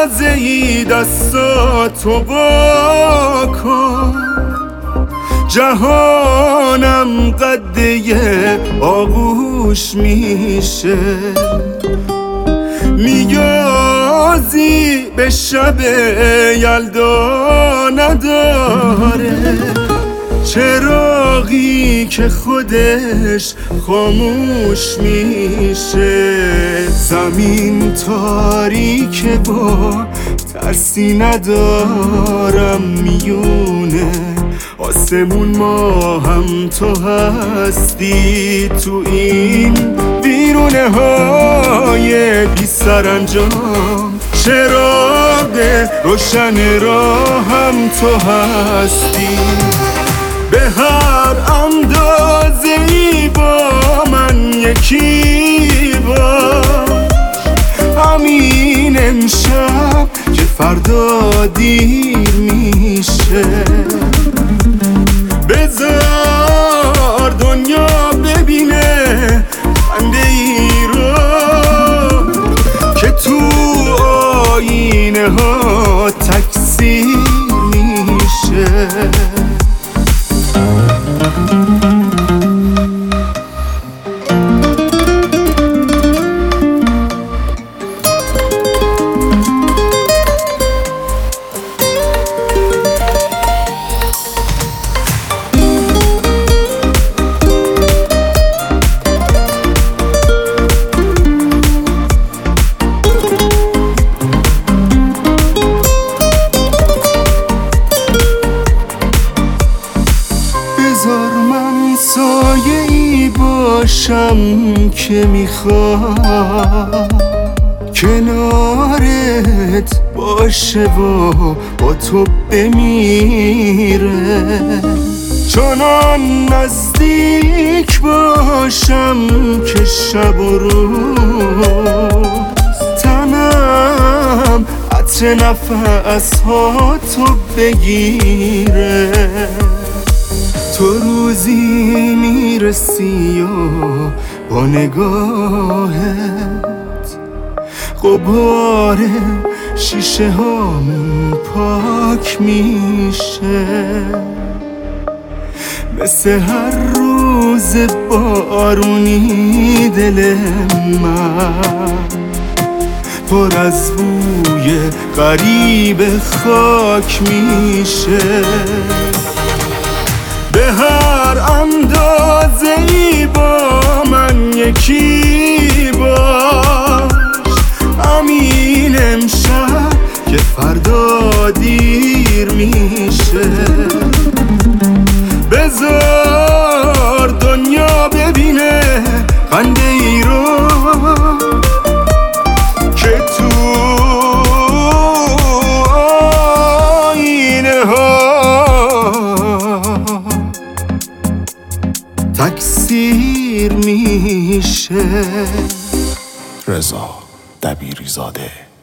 ای دستاتو با کن، جهانم قده آغوش میشه. نیازی به شب یلدا نداره، چراغی که خودش خاموش میشه. زمین تاریکه با ترسی ندارم میونه، آسمون ما هم تو هستی تو این ویرونه های بی سرانجام. چراغ روشن راهم تو هستی، به هر اندازه‌ای با من یکی باش. همین امشب که فردا دیر میشه، بذار دنیا ببینه خنده ای رو که تو آینه ها تکثیر میشه. بذار من سایه‌ای باشم که میخواد کنارت باشه و با تو بمیره. چنان نزدیک باشم که شب و روز تنم عطر نفس ها تو بگیره. تو روزی میرسی و با نگاهت غبار شیشه هامون پاک میشه. مثل هر روز بارونی دل من پر از بوی غریب خاک میشه. به هر اندازه‌ای با من یکی باش. همین امشب که فردا دیر میشه، بذار دنیا ببینه خنده ای رو که تو آینه ها تکثیر میشه. رضا دبیری زاده.